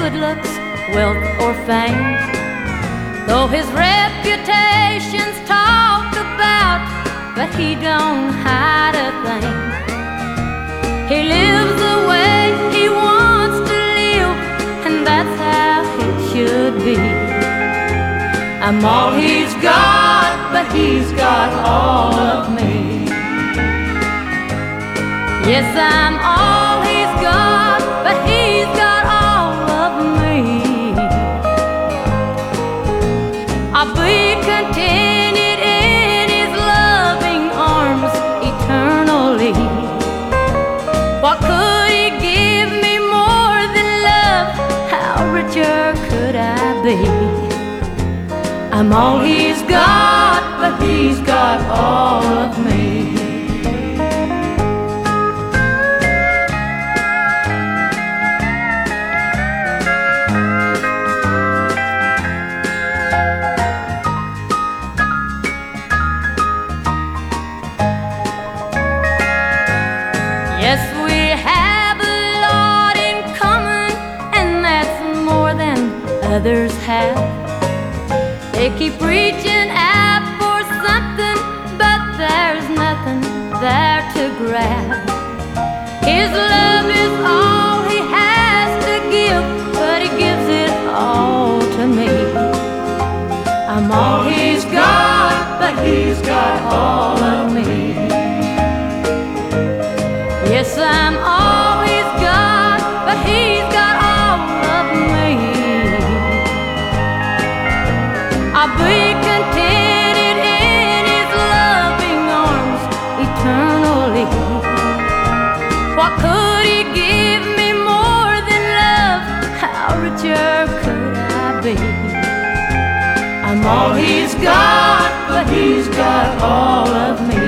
good looks, wealth, or fame. Though his reputation's talked about, but he don't hide a thing. He lives the way he wants to live, and that's how it should be. I'm all he's got, but he's got all of me. Yes, I'm all he's got, but he's got all of me. I'll be contented in his loving arms eternally. What could he give me more than love? How richer could I be? I'm all he's got, but he's got all of me. Yes, we have a lot in common, and that's more than others have. They keep reaching out for something, but there's nothing there to grab. His love is all he has to give, but he gives it all to me. I'm all he's got, but he's got all of me. Yes, I'm all he's got, but he's got all of me. I'll be contented in his loving arms eternally. What could he give me more than love? How richer could I be? I'm all he's got, but he's got all of me.